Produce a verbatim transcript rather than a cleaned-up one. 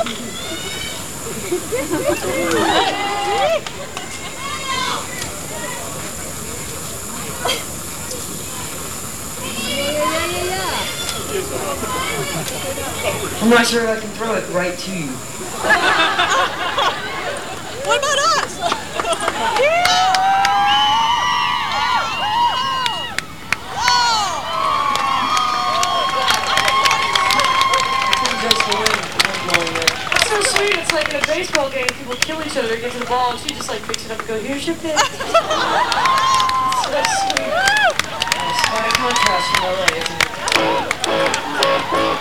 I'm not sure if I can throw it right to you. What about us? It's so sweet. It's like in a baseball game, people kill each other, get to the ball, and she just like picks it up and goes, "Here's your pitch." It's so sweet. It's quite a contrast from L A, isn't it?